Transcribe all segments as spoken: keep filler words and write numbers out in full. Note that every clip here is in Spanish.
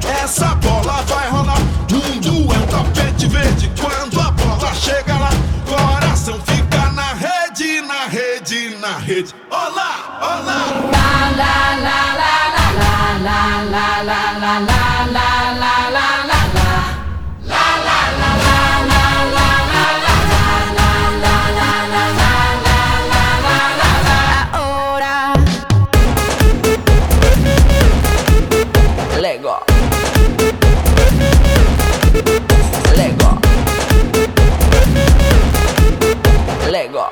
essa bola vai rolar. Mundo é um tapete verde quando a bola chega lá. Coração fica na rede, na rede, na rede. Olá, olá. La la la la la la la la la la la la la la la. Lego. Lego. Lego.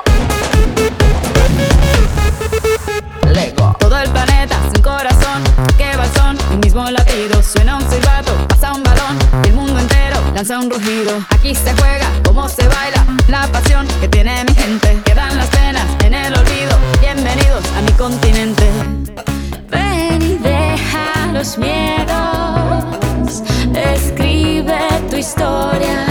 Lego. Todo el planeta sin corazón, que va el son, el mismo latido. Suena un silbato, pasa un balón, y el mundo entero lanza un rugido. Aquí se juega, como se baila, la pasión que tiene mi gente. Quedan las penas en el olvido, bienvenidos a mi continente. Ven y deja los miedos, escribe tu historia.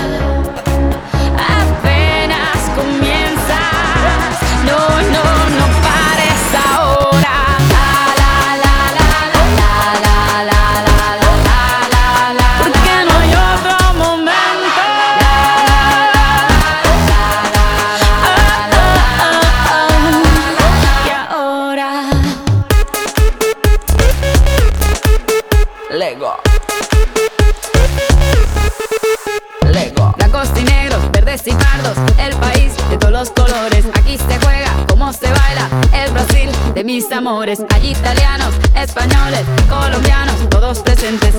Apenas comienzas, no, no, no pares ahora. La, la, la, la, la, la, la, la, la, la, la, porque no hay otro momento. Y ahora Lego. Lego. blancos y negros, verdes y pardos, el país de todos los colores. Aquí se juega, como se baila, el Brasil de mis amores. Hay italianos, españoles, colombianos, todos presentes.